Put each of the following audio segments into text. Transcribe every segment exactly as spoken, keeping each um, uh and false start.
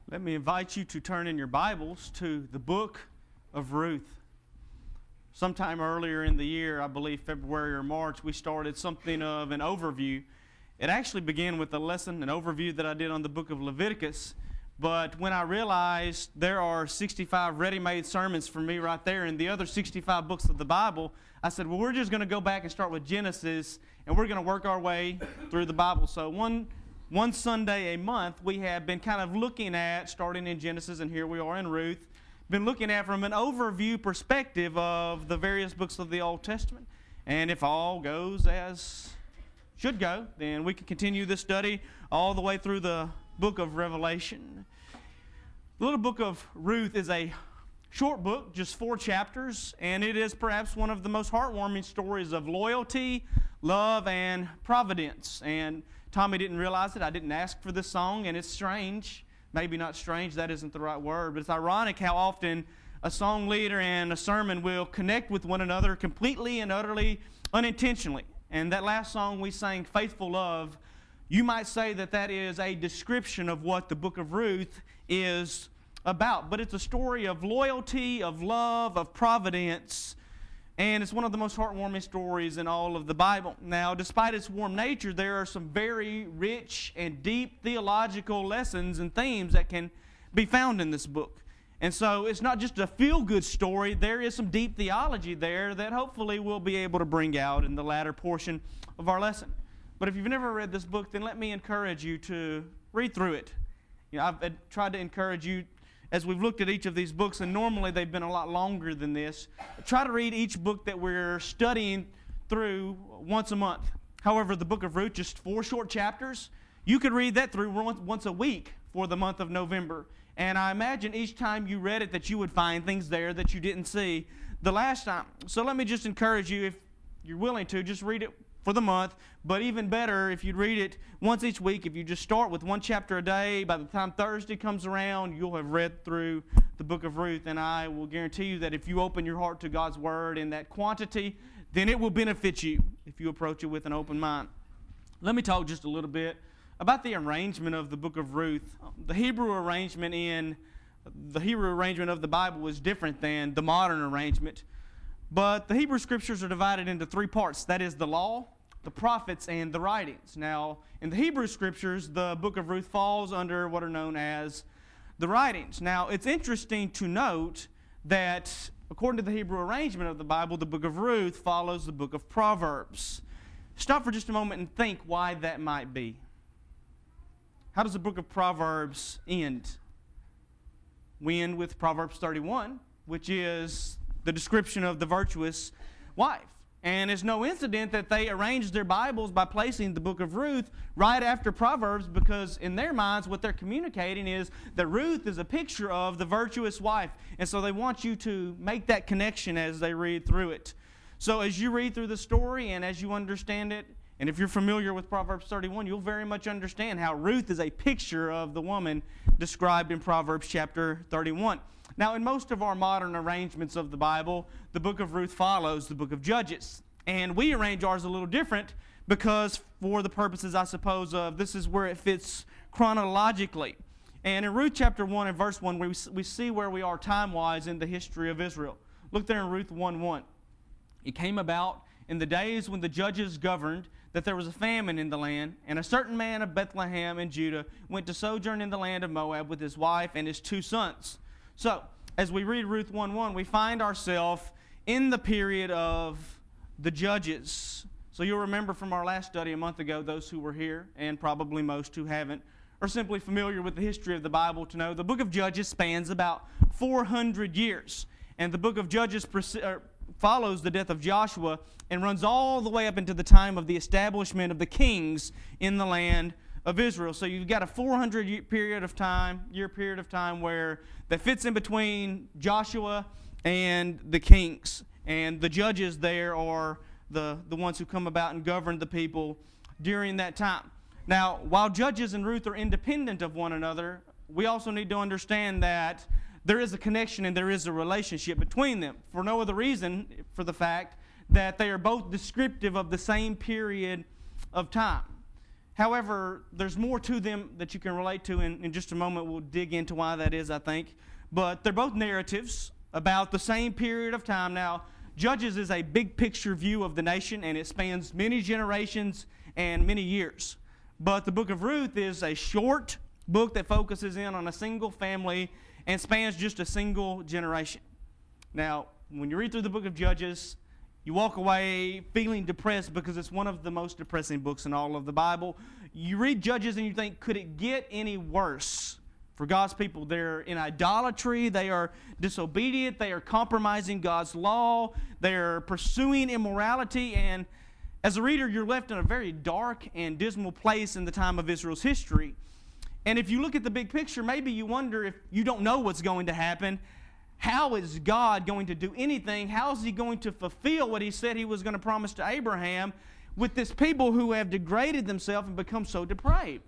Let me invite you to turn in your Bibles to the book of Ruth. Sometime earlier in the year, I believe February or March, we started something of an overview. It actually began with a lesson, an overview that I did on the book of Leviticus. But when I realized there are sixty-five ready-made sermons for me right there in the other sixty-five books of the Bible, I said, well, we're just going to go back and start with Genesis, and we're going to work our way through the Bible. So one One Sunday a month, we have been kind of looking at, starting in Genesis, and here we are in Ruth, been looking at from an overview perspective of the various books of the Old Testament. And if all goes as should go, then we can continue this study all the way through the book of Revelation. The little book of Ruth is a short book, just four chapters, and it is perhaps one of the most heartwarming stories of loyalty, love, and providence. And Tommy didn't realize it. I didn't ask for this song, and it's strange. Maybe not strange, that isn't the right word, but it's ironic how often a song leader and a sermon will connect with one another completely and utterly unintentionally. And that last song we sang, Faithful Love, you might say that that is a description of what the book of Ruth is about. But it's a story of loyalty, of love, of providence, and it's one of the most heartwarming stories in all of the Bible. Now, despite its warm nature, there are some very rich and deep theological lessons and themes that can be found in this book. And so it's not just a feel-good story. There is some deep theology there that hopefully we'll be able to bring out in the latter portion of our lesson. But if you've never read this book, then let me encourage you to read through it. You know, I've tried to encourage you as we've looked at each of these books, and normally they've been a lot longer than this. Try to read each book that we're studying through once a month. However, the book of Ruth, just four short chapters, you could read that through once a week for the month of November. And I imagine each time you read it that you would find things there that you didn't see the last time. So let me just encourage you, if you're willing to, just read it for the month. But even better, if you read it once each week, if you just start with one chapter a day, by the time Thursday comes around, you'll have read through the book of Ruth. And I will guarantee you that if you open your heart to God's Word in that quantity, then it will benefit you if you approach it with an open mind. Let me talk just a little bit about the arrangement of the book of Ruth. The Hebrew arrangement in the Hebrew arrangement of the Bible is different than the modern arrangement. But the Hebrew Scriptures are divided into three parts. That is the law, the prophets, and the writings. Now, in the Hebrew Scriptures, the book of Ruth falls under what are known as the writings. Now, it's interesting to note that according to the Hebrew arrangement of the Bible, the book of Ruth follows the book of Proverbs. Stop for just a moment and think why that might be. How does the book of Proverbs end? We end with Proverbs thirty-one, which is the description of the virtuous wife. And it's no incident that they arranged their Bibles by placing the book of Ruth right after Proverbs, because in their minds what they're communicating is that Ruth is a picture of the virtuous wife. And so they want you to make that connection as they read through it. So as you read through the story and as you understand it, and if you're familiar with Proverbs thirty-one, you'll very much understand how Ruth is a picture of the woman described in Proverbs chapter thirty-one. Now, in most of our modern arrangements of the Bible, the book of Ruth follows the book of Judges. And we arrange ours a little different because for the purposes, I suppose, of this is where it fits chronologically. And in Ruth chapter one and verse one, we, we see where we are time-wise in the history of Israel. Look there in Ruth one one. It came about in the days when the judges governed that there was a famine in the land, and a certain man of Bethlehem in Judah went to sojourn in the land of Moab with his wife and his two sons. So, as we read Ruth one one, we find ourselves in the period of the Judges. So you'll remember from our last study a month ago, those who were here, and probably most who haven't, are simply familiar with the history of the Bible to know the book of Judges spans about four hundred years. And the book of Judges follows the death of Joshua and runs all the way up into the time of the establishment of the kings in the land of Israel. So you've got a four hundred year period of time, year period of time where that fits in between Joshua and the kings. And the judges there are the, the ones who come about and govern the people during that time. Now, while Judges and Ruth are independent of one another, we also need to understand that there is a connection and there is a relationship between them. For no other reason, for the fact that they are both descriptive of the same period of time. However, there's more to them that you can relate to. In, in just a moment, we'll dig into why that is, I think. But they're both narratives about the same period of time. Now, Judges is a big picture view of the nation, and it spans many generations and many years. But the book of Ruth is a short book that focuses in on a single family and spans just a single generation. Now, when you read through the book of Judges, you walk away feeling depressed because it's one of the most depressing books in all of the Bible. You read Judges and you think, could it get any worse for God's people? They're in idolatry. They are disobedient. They are compromising God's law. They are pursuing immorality. And as a reader, you're left in a very dark and dismal place in the time of Israel's history. And if you look at the big picture, maybe you wonder, if you don't know what's going to happen, how is God going to do anything? How is He going to fulfill what He said He was going to promise to Abraham with this people who have degraded themselves and become so depraved?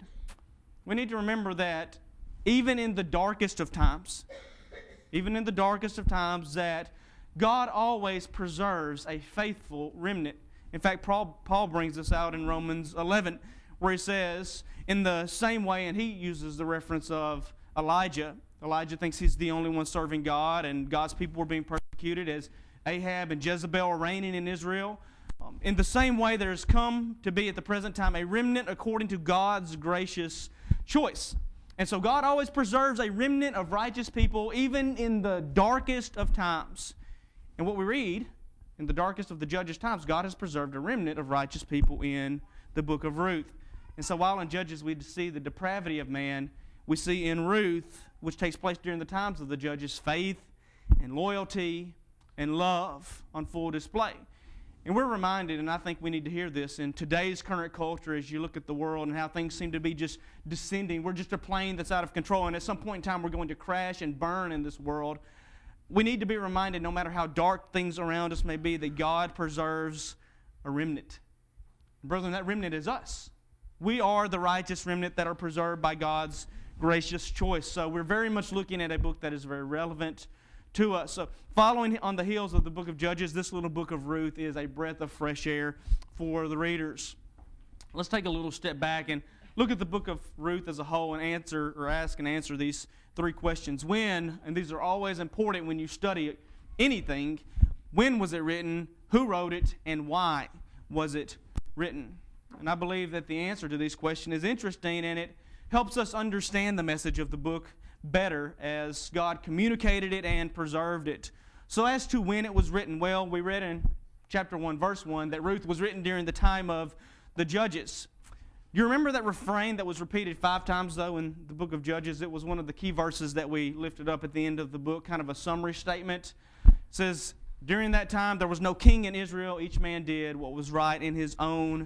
We need to remember that even in the darkest of times, even in the darkest of times, that God always preserves a faithful remnant. In fact, Paul, Paul brings this out in Romans eleven, where he says, in the same way, and he uses the reference of Elijah. Elijah thinks he's the only one serving God, and God's people were being persecuted as Ahab and Jezebel are reigning in Israel. Um, in the same way, there's come to be at the present time a remnant according to God's gracious choice. And so God always preserves a remnant of righteous people, even in the darkest of times. And what we read, in the darkest of the Judges' times, God has preserved a remnant of righteous people in the book of Ruth. And so while in Judges we see the depravity of man, we see in Ruth, which takes place during the times of the Judges, faith and loyalty and love on full display. And we're reminded, and I think we need to hear this, in today's current culture, as you look at the world and how things seem to be just descending. We're just a plane that's out of control, and at some point in time we're going to crash and burn in this world. We need to be reminded, no matter how dark things around us may be, that God preserves a remnant. Brethren, that remnant is us. We are the righteous remnant that are preserved by God's gracious choice. So we're very much looking at a book that is very relevant to us. So following on the heels of the book of Judges, this little book of Ruth is a breath of fresh air for the readers. Let's take a little step back and look at the book of Ruth as a whole and answer or ask and answer these three questions. When, and these are always important when you study anything, when was it written, who wrote it, and why was it written? And I believe that the answer to this question is interesting, and it helps us understand the message of the book better as God communicated it and preserved it. So as to when it was written, well, we read in chapter one, verse one, that Ruth was written during the time of the Judges. Do you remember that refrain that was repeated five times, though, in the book of Judges? It was one of the key verses that we lifted up at the end of the book, kind of a summary statement. It says, during that time there was no king in Israel. Each man did what was right in his own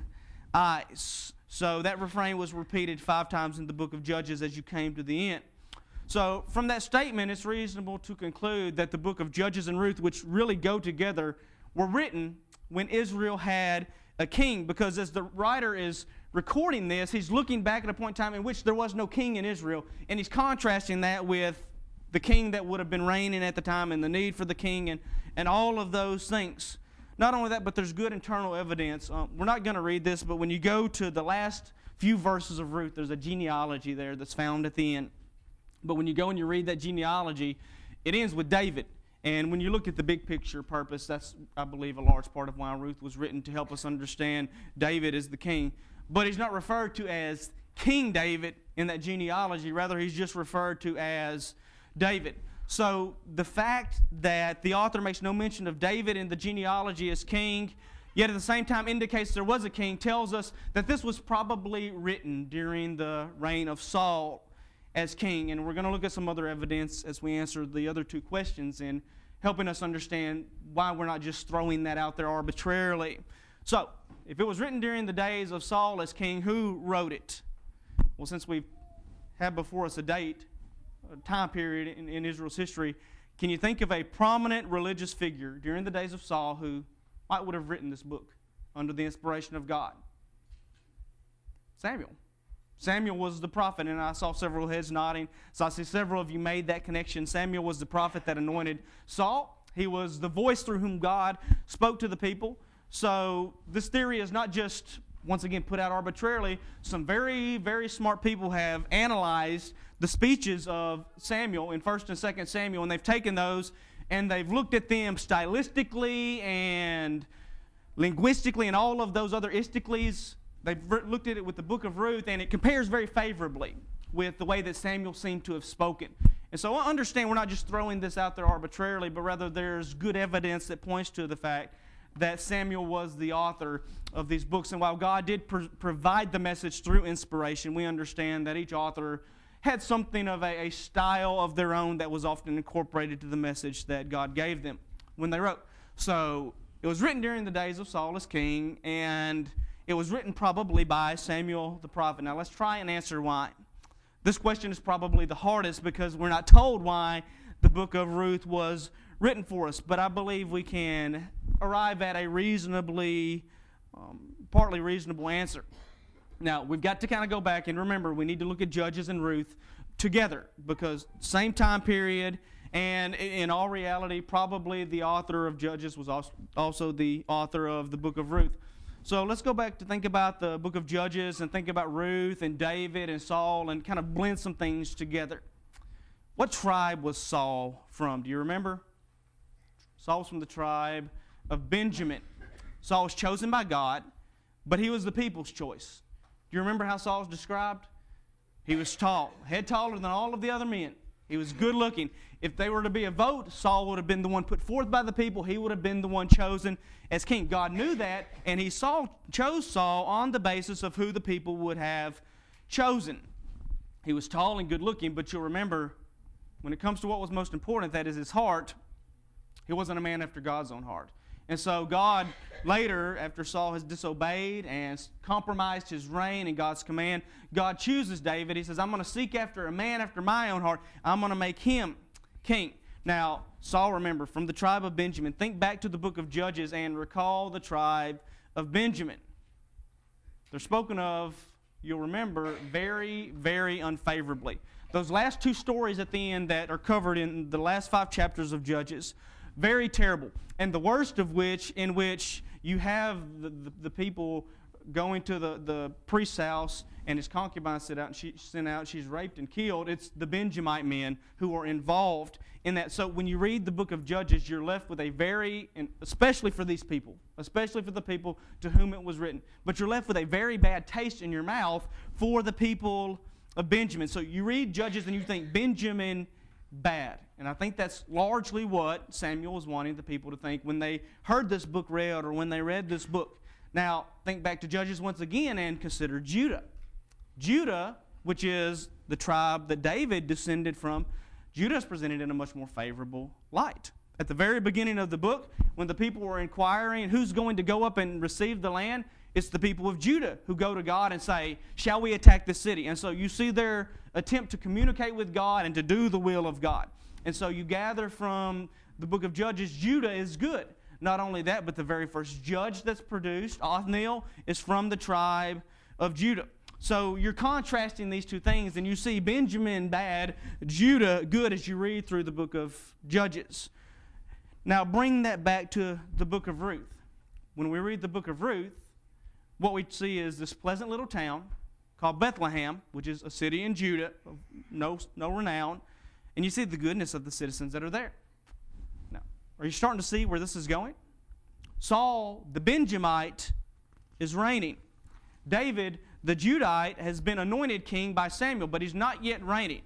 eyes. So that refrain was repeated five times in the book of Judges as you came to the end. So from that statement, it's reasonable to conclude that the book of Judges and Ruth, which really go together, were written when Israel had a king. Because as the writer is recording this, he's looking back at a point in time in which there was no king in Israel, and he's contrasting that with the king that would have been reigning at the time and the need for the king and, and all of those things. Not only that, but there's good internal evidence. Um, we're not going to read this, but when you go to the last few verses of Ruth, there's a genealogy there that's found at the end. But when you go and you read that genealogy, it ends with David. And when you look at the big picture purpose, that's, I believe, a large part of why Ruth was written, to help us understand David as the king. But he's not referred to as King David in that genealogy. Rather, he's just referred to as David. So the fact that the author makes no mention of David in the genealogy as king, yet at the same time indicates there was a king, tells us that this was probably written during the reign of Saul as king. And we're going to look at some other evidence as we answer the other two questions in helping us understand why we're not just throwing that out there arbitrarily. So, if it was written during the days of Saul as king, who wrote it? Well, since we have before us a date, a time period in, in Israel's history, can you think of a prominent religious figure during the days of Saul who might would have written this book under the inspiration of God? Samuel. Samuel was the prophet, and I saw several heads nodding, so I see several of you made that connection. Samuel was the prophet that anointed Saul. He was the voice through whom God spoke to the people. So this theory is not just once again put out arbitrarily. Some very, very smart people have analyzed the speeches of Samuel in First and Second Samuel, and they've taken those and they've looked at them stylistically and linguistically and all of those other isticles. They've looked at it with the book of Ruth, and it compares very favorably with the way that Samuel seemed to have spoken. And so I understand we're not just throwing this out there arbitrarily, but rather there's good evidence that points to the fact that Samuel was the author of these books. And while God did pr- provide the message through inspiration, we understand that each author had something of a, a style of their own that was often incorporated to the message that God gave them when they wrote. So it was written during the days of Saul as king, and it was written probably by Samuel the prophet. Now let's try and answer why. This question is probably the hardest because we're not told why the book of Ruth was written for us, but I believe we can arrive at a reasonably, um, partly reasonable answer. Now, we've got to kind of go back and remember we need to look at Judges and Ruth together because same time period, and in all reality, probably the author of Judges was also the author of the book of Ruth. So let's go back to think about the book of Judges and think about Ruth and David and Saul and kind of blend some things together. What tribe was Saul from? Do you remember? Saul was from the tribe of Benjamin. Saul was chosen by God, but he was the people's choice. Do you remember how Saul was described? He was tall, head taller than all of the other men. He was good looking. If they were to be a vote, Saul would have been the one put forth by the people. He would have been the one chosen as king. God knew that, and he saw, chose Saul on the basis of who the people would have chosen. He was tall and good looking, but you'll remember, when it comes to what was most important, that is his heart, he wasn't a man after God's own heart. And so God, later, after Saul has disobeyed and compromised his reign and God's command, God chooses David. He says, I'm going to seek after a man after my own heart. I'm going to make him king. Now, Saul, remember, from the tribe of Benjamin. Think back to the book of Judges and recall the tribe of Benjamin. They're spoken of, you'll remember, very, very unfavorably. Those last two stories at the end that are covered in the last five chapters of Judges, very terrible. And the worst of which, in which you have the, the, the people going to the, the priest's house and his concubine sent out, and she sent out, she's raped and killed. It's the Benjamite men who are involved in that. So when you read the book of Judges, you're left with a very, and especially for these people, especially for the people to whom it was written, but you're left with a very bad taste in your mouth for the people of Benjamin. So you read Judges and you think Benjamin bad. And I think that's largely what Samuel was wanting the people to think when they heard this book read or when they read this book. Now, think back to Judges once again and consider Judah. Judah, which is the tribe that David descended from, Judah is presented in a much more favorable light. At the very beginning of the book, when the people were inquiring who's going to go up and receive the land, it's the people of Judah who go to God and say, shall we attack this city? And so you see their attempt to communicate with God and to do the will of God. And so you gather from the book of Judges, Judah is good. Not only that, but the very first judge that's produced, Othniel, is from the tribe of Judah. So you're contrasting these two things, and you see Benjamin bad, Judah good as you read through the book of Judges. Now bring that back to the book of Ruth. When we read the book of Ruth, what we see is this pleasant little town called Bethlehem, which is a city in Judah of no, no renown, and you see the goodness of the citizens that are there. Now, are you starting to see where this is going? Saul, the Benjamite, is reigning. David, the Judite, has been anointed king by Samuel, but he's not yet reigning.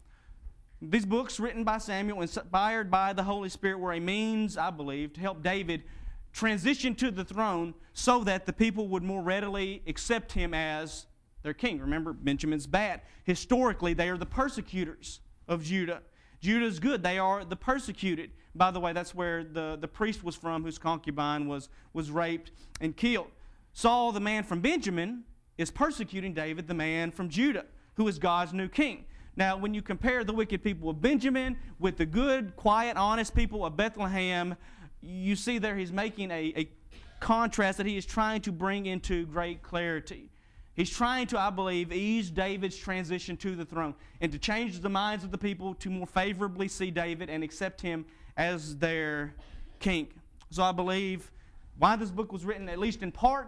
These books written by Samuel, inspired by the Holy Spirit, were a means, I believe, to help David transition to the throne so that the people would more readily accept him as their king. Remember, Benjamin's bad. Historically, they are the persecutors of Judah. Judah's good. They are the persecuted. By the way, that's where the, the priest was from whose concubine was, was raped and killed. Saul, the man from Benjamin, is persecuting David, the man from Judah, who is God's new king. Now, when you compare the wicked people of Benjamin with the good, quiet, honest people of Bethlehem, you see there he's making a, a contrast that he is trying to bring into great clarity. He's trying to, I believe, ease David's transition to the throne and to change the minds of the people to more favorably see David and accept him as their king. So I believe why this book was written, at least in part,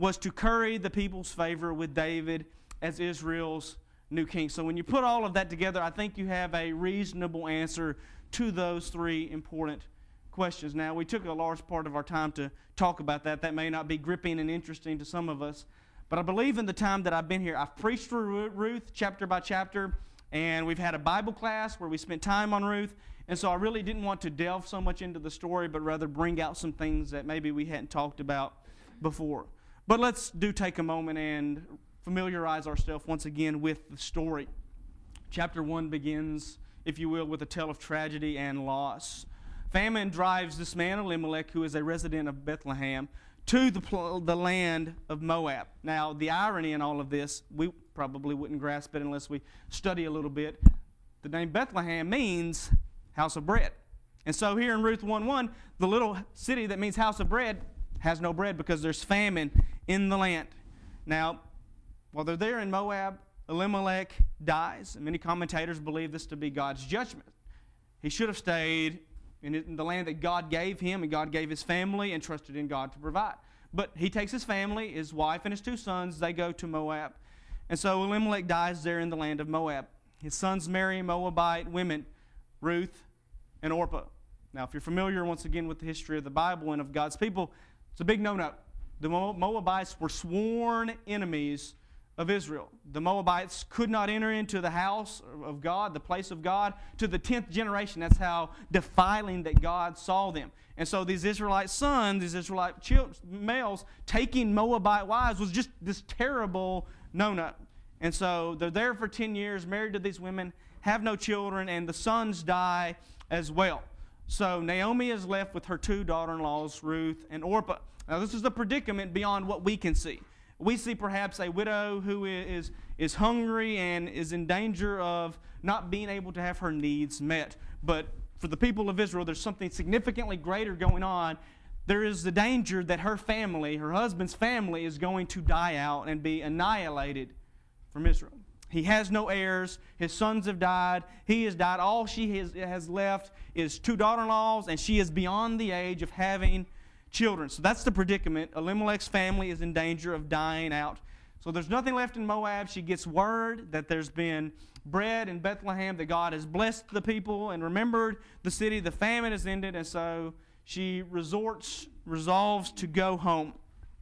was to curry the people's favor with David as Israel's new king. So when you put all of that together, I think you have a reasonable answer to those three important questions. Now, we took a large part of our time to talk about that. That may not be gripping and interesting to some of us, but I believe in the time that I've been here, I've preached through Ruth chapter by chapter, and we've had a Bible class where we spent time on Ruth, and so I really didn't want to delve so much into the story, but rather bring out some things that maybe we hadn't talked about before. But let's do take a moment and familiarize ourselves once again with the story. Chapter one begins, if you will, with a tale of tragedy and loss. Famine drives this man, Elimelech, who is a resident of Bethlehem, to the, the land of Moab. Now, the irony in all of this, we probably wouldn't grasp it unless we study a little bit. The name Bethlehem means house of bread. And so here in Ruth one one, the little city that means house of bread has no bread because there's famine in the land. Now, while they're there in Moab, Elimelech dies. And many commentators believe this to be God's judgment. He should have stayed in the land that God gave him and God gave his family and trusted in God to provide. But he takes his family, his wife and his two sons, they go to Moab. And so Elimelech dies there in the land of Moab. His sons marry Moabite women, Ruth and Orpah. Now, if you're familiar once again with the history of the Bible and of God's people, it's a big no-no. The Moabites were sworn enemies of Israel. The Moabites could not enter into the house of God, the place of God, to the tenth generation. That's how defiling that God saw them. And so these Israelite sons, these Israelite males, taking Moabite wives was just this terrible no-no. And so they're there for ten years, married to these women, have no children, and the sons die as well. So Naomi is left with her two daughter-in-laws, Ruth and Orpah. Now this is the predicament beyond what we can see. We see perhaps a widow who is, is hungry and is in danger of not being able to have her needs met. But for the people of Israel, there's something significantly greater going on. There is the danger that her family, her husband's family, is going to die out and be annihilated from Israel. He has no heirs. His sons have died. He has died. All she has, has left is two daughter-in-laws, and she is beyond the age of having children. So that's the predicament. Elimelech's family is in danger of dying out. So there's nothing left in Moab. She gets word that there's been bread in Bethlehem, that God has blessed the people and remembered the city. The famine has ended, and so she resorts, resolves to go home.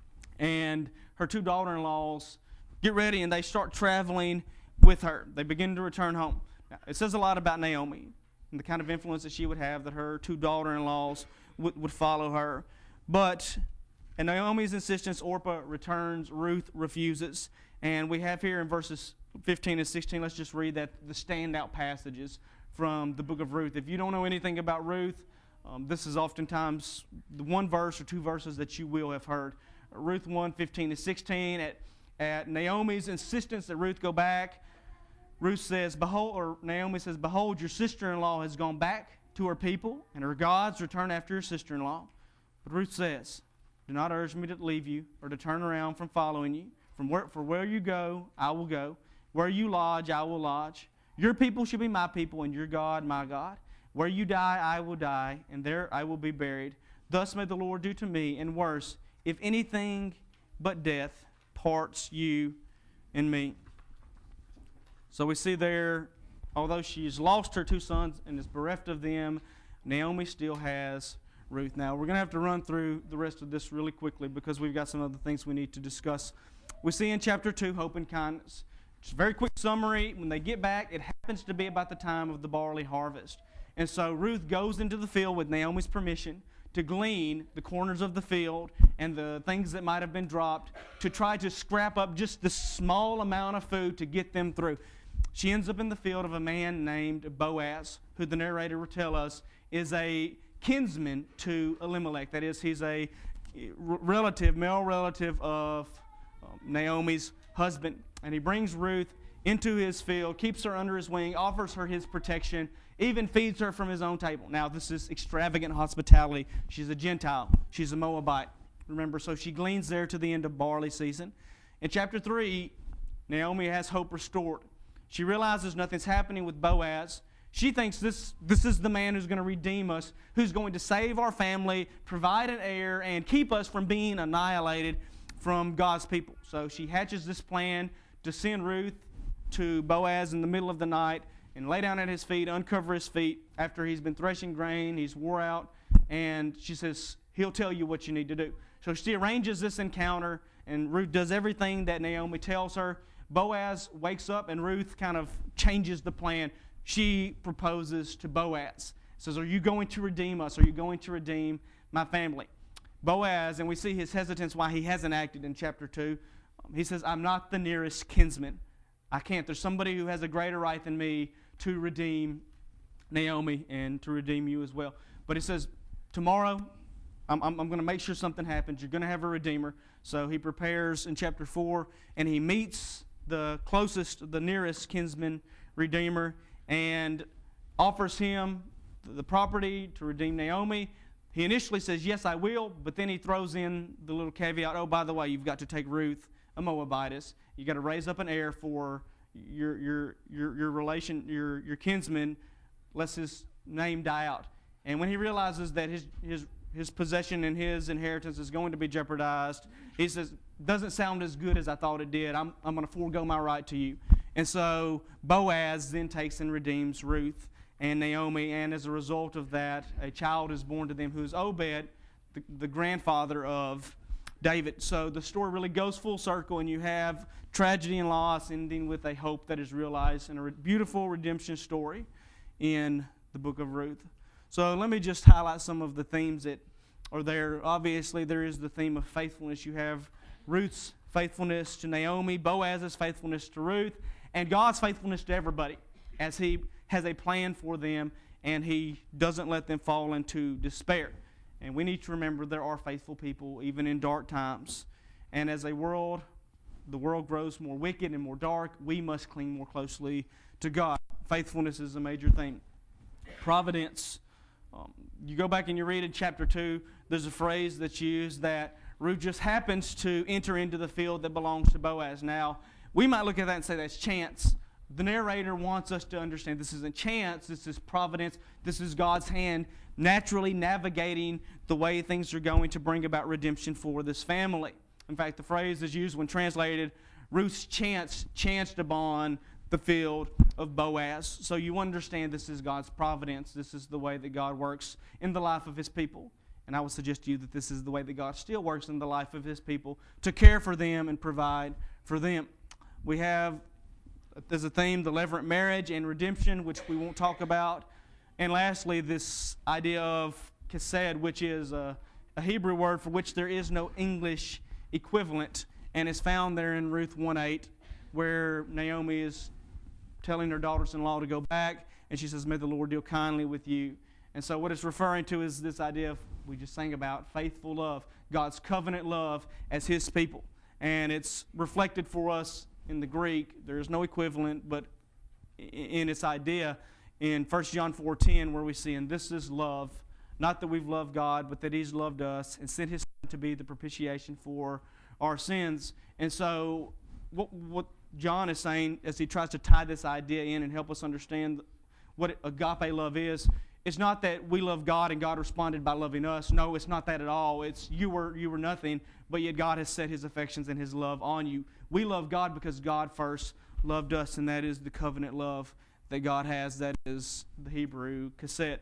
And her two daughter-in-laws get ready, and they start traveling with her. They begin to return home. Now, it says a lot about Naomi and the kind of influence that she would have, that her two daughter-in-laws would, would follow her. But at Naomi's insistence, Orpah returns, Ruth refuses. And we have here in verses fifteen and sixteen, let's just read that, the standout passages from the book of Ruth. If you don't know anything about Ruth, um, this is oftentimes the one verse or two verses that you will have heard. Ruth one, fifteen and sixteen, at, at Naomi's insistence that Ruth go back, Ruth says, behold, or Naomi says, behold, your sister-in-law has gone back to her people, and her gods return after your sister-in-law. But Ruth says, do not urge me to leave you or to turn around from following you. From where, for where you go, I will go. Where you lodge, I will lodge. Your people shall be my people, and your God, my God. Where you die, I will die, and there I will be buried. Thus may the Lord do to me, and worse, if anything but death parts you and me. So we see there, although she's lost her two sons and is bereft of them, Naomi still has Ruth. Now, we're going to have to run through the rest of this really quickly because we've got some other things we need to discuss. We see in chapter two, hope and kindness. Just a very quick summary. When they get back, it happens to be about the time of the barley harvest. And so Ruth goes into the field with Naomi's permission to glean the corners of the field and the things that might have been dropped to try to scrap up just the small amount of food to get them through. She ends up in the field of a man named Boaz, who the narrator will tell us is a kinsman to Elimelech. That is, he's a relative, male relative of um, Naomi's husband. And he brings Ruth into his field, keeps her under his wing, offers her his protection, even feeds her from his own table. Now, this is extravagant hospitality. She's a Gentile. She's a Moabite. Remember, so she gleans there to the end of barley season. In chapter three, Naomi has hope restored. She realizes nothing's happening with Boaz. She thinks this, this is the man who's going to redeem us, who's going to save our family, provide an heir, and keep us from being annihilated from God's people. So she hatches this plan to send Ruth to Boaz in the middle of the night and lay down at his feet, uncover his feet after he's been threshing grain, he's wore out, and she says, he'll tell you what you need to do. So she arranges this encounter, and Ruth does everything that Naomi tells her. Boaz wakes up, and Ruth kind of changes the plan. She proposes to Boaz. Says, are you going to redeem us? Are you going to redeem my family? Boaz, and we see his hesitance why he hasn't acted in chapter two. He says, I'm not the nearest kinsman. I can't. There's somebody who has a greater right than me to redeem Naomi and to redeem you as well. But he says, tomorrow, I'm, I'm, I'm going to make sure something happens. You're going to have a redeemer. So he prepares in chapter four, and he meets the closest, the nearest kinsman redeemer, and offers him the property to redeem Naomi. He initially says, yes, I will, but then he throws in the little caveat, oh, by the way, you've got to take Ruth, a Moabitess. You've got to raise up an heir for your your your your relation, your your kinsman, lest his name die out. And when he realizes that his his his possession and his inheritance is going to be jeopardized, he says, doesn't sound as good as I thought it did. I'm I'm going to forego my right to you. And so Boaz then takes and redeems Ruth and Naomi, and as a result of that, a child is born to them who is Obed, the, the grandfather of David. So the story really goes full circle, and you have tragedy and loss ending with a hope that is realized, and a re- beautiful redemption story in the book of Ruth. So let me just highlight some of the themes that are there. Obviously, there is the theme of faithfulness. You have Ruth's faithfulness to Naomi, Boaz's faithfulness to Ruth, and God's faithfulness to everybody as he has a plan for them, and he doesn't let them fall into despair. And we need to remember there are faithful people even in dark times. And as a world, the world grows more wicked and more dark, we must cling more closely to God. Faithfulness is a major thing. Providence. Um, you go back and you read in chapter two, there's a phrase that's used that Ruth just happens to enter into the field that belongs to Boaz. Now, we might look at that and say that's chance. The narrator wants us to understand this isn't chance, this is providence, this is God's hand naturally navigating the way things are going to bring about redemption for this family. In fact, the phrase is used when translated, Ruth's chance chanced upon the field of Boaz. So you understand this is God's providence. This is the way that God works in the life of his people. And I would suggest to you that this is the way that God still works in the life of his people, to care for them and provide for them. We have, there's a theme, the levirate marriage and redemption, which we won't talk about. And lastly, this idea of chesed, which is a, a Hebrew word for which there is no English equivalent, and is found there in Ruth one eight, where Naomi is telling her daughters-in-law to go back, and she says, may the Lord deal kindly with you. And so what it's referring to is this idea of, we just sang about, faithful love, God's covenant love as his people. And it's reflected for us in the Greek. There is no equivalent, but in its idea in First John four ten, where we see, and this is love, not that we've loved God, but that he's loved us and sent his Son to be the propitiation for our sins. And so what, what John is saying as he tries to tie this idea in and help us understand what agape love is, it's not that we love God and God responded by loving us. No, it's not that at all. It's you were you were nothing, but yet God has set his affections and his love on you. We love God because God first loved us, and that is the covenant love that God has. That is the Hebrew chesed.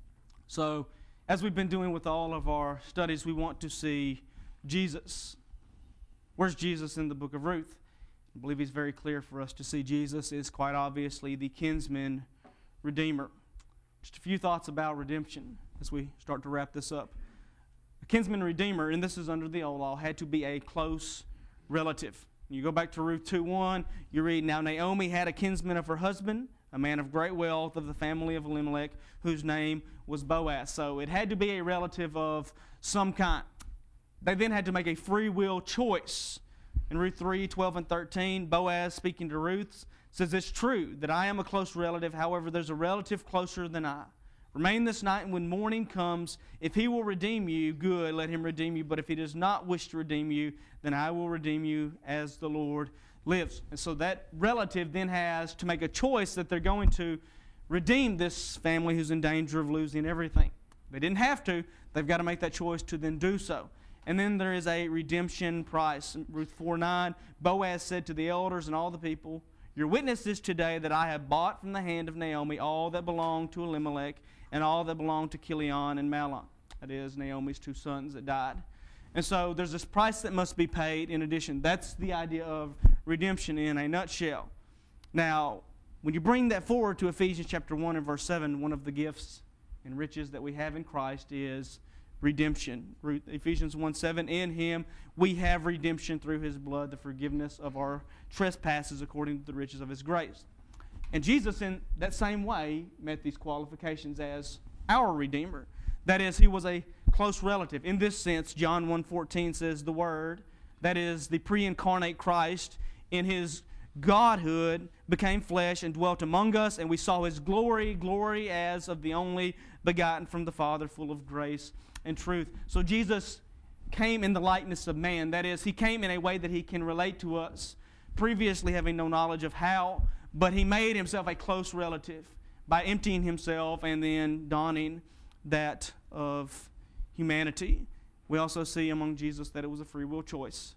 So, as we've been doing with all of our studies, we want to see Jesus. Where's Jesus in the book of Ruth? I believe he's very clear for us to see. Jesus is quite obviously the kinsman redeemer. Just a few thoughts about redemption as we start to wrap this up. A kinsman redeemer, and this is under the old law, had to be a close relative. You go back to Ruth two one, you read, now Naomi had a kinsman of her husband, a man of great wealth of the family of Elimelech, whose name was Boaz. So it had to be a relative of some kind. They then had to make a free will choice. In Ruth three twelve and thirteen, Boaz, speaking to Ruth, says, it's true that I am a close relative. However, there's a relative closer than I. Remain this night, and when morning comes, if he will redeem you, good, let him redeem you. But if he does not wish to redeem you, then I will redeem you as the Lord lives. And so that relative then has to make a choice that they're going to redeem this family who's in danger of losing everything. They didn't have to. They've got to make that choice to then do so. And then there is a redemption price. Ruth four nine, Boaz said to the elders and all the people, "Your witness is today that I have bought from the hand of Naomi all that belonged to Elimelech and all that belonged to Chilion and Mahlon." That is Naomi's two sons that died. And so there's this price that must be paid in addition. That's the idea of redemption in a nutshell. Now, when you bring that forward to Ephesians chapter one and verse seven, one of the gifts and riches that we have in Christ is redemption. Ephesians one seven, in Him we have redemption through His blood, the forgiveness of our trespasses according to the riches of His grace. And Jesus, in that same way, met these qualifications as our Redeemer. That is, He was a close relative. In this sense, John one fourteen says the Word, that is, the pre-incarnate Christ, in His Godhood became flesh and dwelt among us, and we saw His glory, glory as of the only begotten from the Father, full of grace and truth. So Jesus came in the likeness of man. That is, He came in a way that He can relate to us, previously having no knowledge of how, but He made Himself a close relative by emptying Himself and then donning that of humanity. We also see among Jesus that it was a free will choice.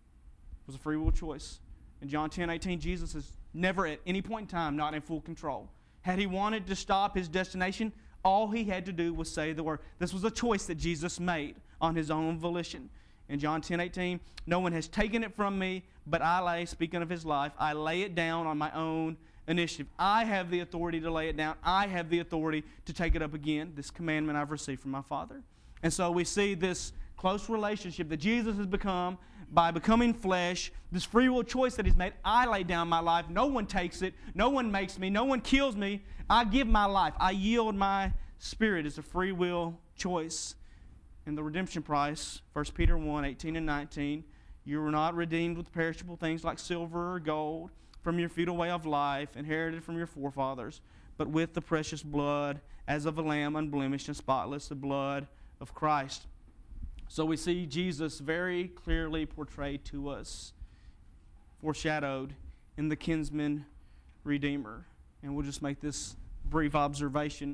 It was a free will choice. In John ten eighteen, Jesus is never at any point in time not in full control. Had He wanted to stop His destination, all He had to do was say the word. This was a choice that Jesus made on His own volition. In John ten eighteen, no one has taken it from me, but I lay, speaking of His life, I lay it down on my own initiative. I have the authority to lay it down. I have the authority to take it up again, this commandment I've received from my Father. And so we see this close relationship that Jesus has become by becoming flesh, this free will choice that He's made. I lay down my life. No one takes it. No one makes me. No one kills me. I give my life. I yield my spirit. It's a free will choice. And the redemption price, First Peter one eighteen and nineteen, you were not redeemed with perishable things like silver or gold from your futile way of life, inherited from your forefathers, but with the precious blood as of a lamb, unblemished and spotless, the blood of Christ. So we see Jesus very clearly portrayed to us, foreshadowed in the kinsman redeemer. And we'll just make this brief observation.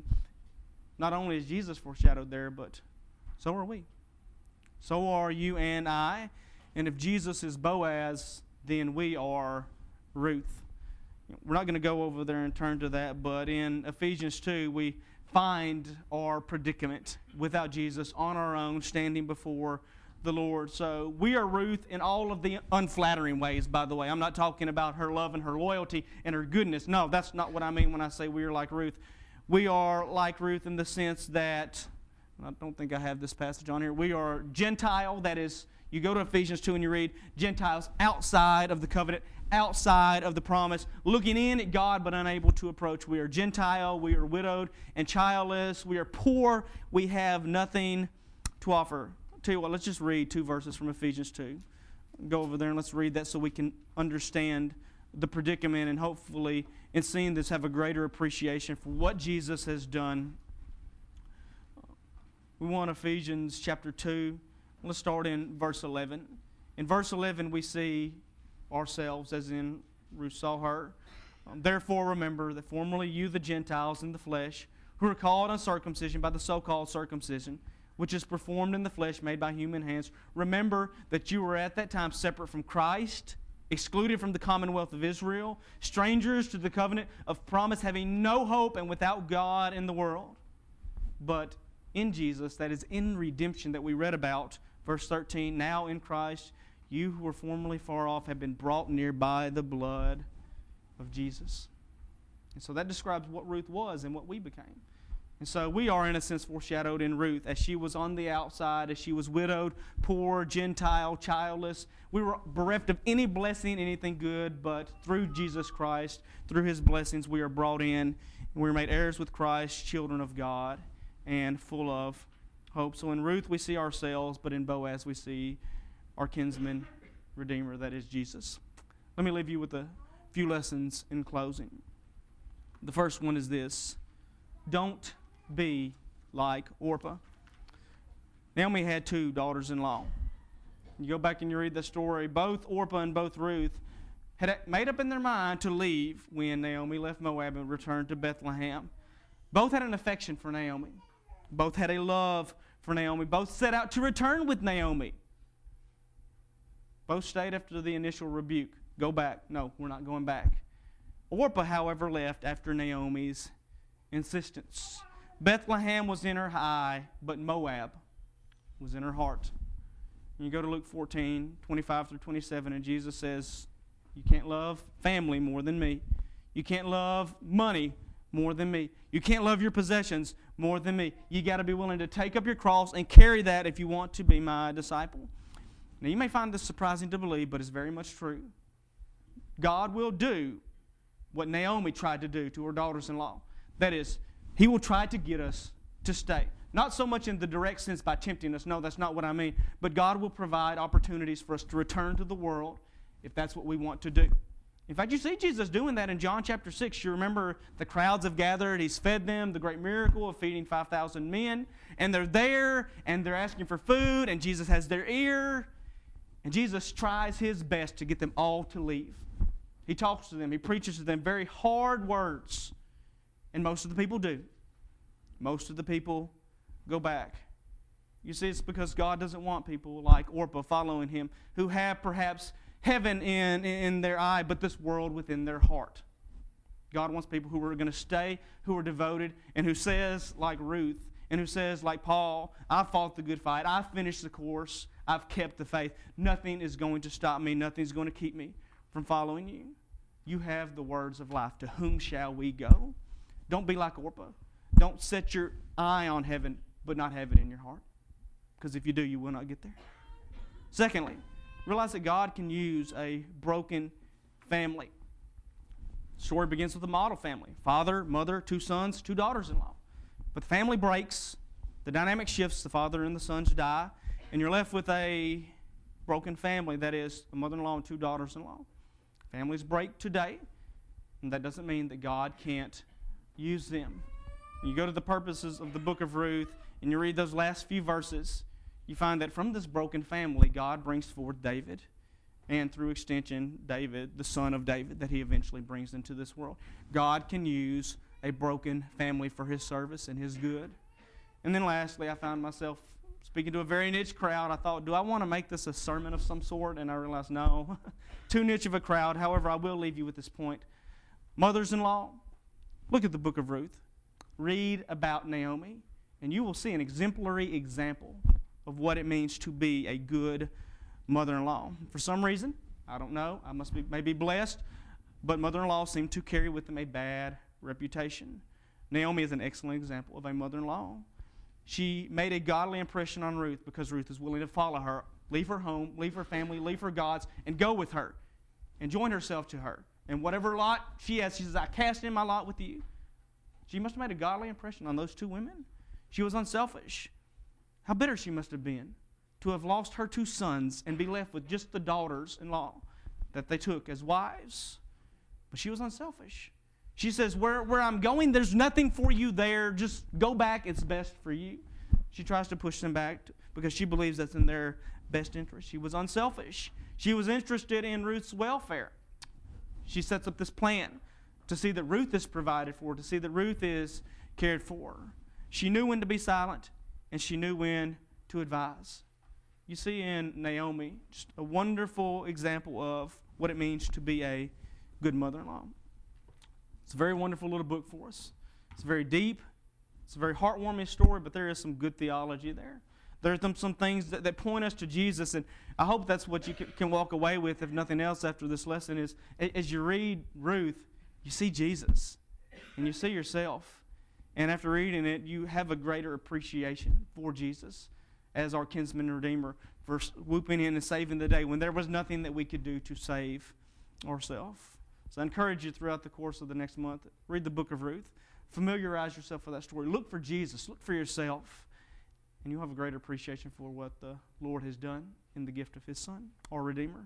Not only is Jesus foreshadowed there, but so are we. So are you and I. And if Jesus is Boaz, then we are Ruth. We're not going to go over there and turn to that, but in Ephesians two, we find our predicament without Jesus on our own, standing before the Lord. So we are Ruth in all of the unflattering ways, by the way. I'm not talking about her love and her loyalty and her goodness. No, that's not what I mean when I say we are like Ruth. We are like Ruth in the sense that, I don't think I have this passage on here, we are Gentile, that is, you go to Ephesians two and you read Gentiles outside of the covenant, outside of the promise, looking in at God but unable to approach. We are Gentile, we are widowed and childless, we are poor, we have nothing to offer. I'll tell you what, let's just read two verses from Ephesians two. Go over there and let's read that so we can understand the predicament and hopefully in seeing this have a greater appreciation for what Jesus has done. We want Ephesians chapter two. Let's start in verse eleven. In verse eleven we see ourselves as in Ruth saw her. Um, Therefore remember that formerly you the Gentiles in the flesh, who are called uncircumcision by the so-called circumcision, which is performed in the flesh made by human hands. Remember that you were at that time separate from Christ, excluded from the commonwealth of Israel, strangers to the covenant of promise, having no hope and without God in the world. But in Jesus, that is in redemption that we read about, verse thirteen, now in Christ, you who were formerly far off have been brought near by the blood of Jesus. And so that describes what Ruth was and what we became. And so we are, in a sense, foreshadowed in Ruth as she was on the outside, as she was widowed, poor, Gentile, childless. We were bereft of any blessing, anything good, but through Jesus Christ, through His blessings, we are brought in, and we are made heirs with Christ, children of God, and full of hope. So in Ruth we see ourselves, but in Boaz we see our kinsman redeemer, that is Jesus. Let me leave you with a few lessons in closing. The first one is this: don't be like Orpah. Naomi had two daughters-in-law. You go back and you read the story. Both Orpah and both Ruth had made up in their mind to leave when Naomi left Moab and returned to Bethlehem. Both had an affection for Naomi. Both had a love for Naomi. Both set out to return with Naomi. Both stayed after the initial rebuke. Go back. No, we're not going back. Orpah, however, left after Naomi's insistence. Bethlehem was in her eye, but Moab was in her heart. And you go to Luke fourteen, twenty-five through twenty-seven, and Jesus says, you can't love family more than me. You can't love money more than me. You can't love your possessions more than me. You got to be willing to take up your cross and carry that if you want to be my disciple. Now, you may find this surprising to believe, but it's very much true. God will do what Naomi tried to do to her daughters-in-law. That is, He will try to get us to stay. Not so much in the direct sense by tempting us. No, that's not what I mean. But God will provide opportunities for us to return to the world if that's what we want to do. In fact, you see Jesus doing that in John chapter six. You remember the crowds have gathered. He's fed them, the great miracle of feeding five thousand men. And they're there, and they're asking for food, and Jesus has their ear. And Jesus tries His best to get them all to leave. He talks to them. He preaches to them very hard words. And most of the people do. Most of the people go back. You see, it's because God doesn't want people like Orpah following Him who have perhaps heaven in, in their eye, but this world within their heart. God wants people who are going to stay, who are devoted, and who says, like Ruth, and who says, like Paul, I fought the good fight, I finished the course, I've kept the faith. Nothing is going to stop me, nothing's going to keep me from following you. You have the words of life. To whom shall we go? Don't be like Orpah. Don't set your eye on heaven, but not have it in your heart. Because if you do, you will not get there. Secondly, realize that God can use a broken family. The story begins with a model family. Father, mother, two sons, two daughters-in-law. But the family breaks. The dynamic shifts. The father and the sons die. And you're left with a broken family. That is, a mother-in-law and two daughters-in-law. Families break today. And that doesn't mean that God can't use them. You go to the purposes of the book of Ruth, and you read those last few verses, you find that from this broken family, God brings forth David, and through extension, David, the son of David, that He eventually brings into this world. God can use a broken family for His service and His good. And then lastly, I found myself speaking to a very niche crowd. I thought, do I want to make this a sermon of some sort? And I realized, no, too niche of a crowd. However, I will leave you with this point. Mothers-in-law, look at the book of Ruth. Read about Naomi, and you will see an exemplary example of what it means to be a good mother-in-law. For some reason, I don't know, I must be maybe blessed, but mother-in-laws seem to carry with them a bad reputation. Naomi is an excellent example of a mother-in-law. She made a godly impression on Ruth because Ruth is willing to follow her, leave her home, leave her family, leave her gods, and go with her and join herself to her. And whatever lot she has, she says, I cast in my lot with you. She must have made a godly impression on those two women. She was unselfish. How bitter she must have been to have lost her two sons and be left with just the daughters-in-law that they took as wives. But she was unselfish. She says, where, where I'm going, there's nothing for you there. Just go back. It's best for you. She tries to push them back to, because she believes that's in their best interest. She was unselfish. She was interested in Ruth's welfare. She sets up this plan to see that Ruth is provided for, to see that Ruth is cared for. She knew when to be silent, and she knew when to advise. You see in Naomi just a wonderful example of what it means to be a good mother-in-law. It's a very wonderful little book for us. It's very deep. It's a very heartwarming story, but there is some good theology there. There are some things that, that point us to Jesus, and I hope that's what you can, can walk away with, if nothing else, after this lesson is, as you read Ruth, you see Jesus, and you see yourself. And after reading it, you have a greater appreciation for Jesus as our kinsman and redeemer, for swooping in and saving the day when there was nothing that we could do to save ourselves. So I encourage you throughout the course of the next month, read the book of Ruth. Familiarize yourself with that story. Look for Jesus. Look for yourself. And you'll have a greater appreciation for what the Lord has done in the gift of His Son, our Redeemer.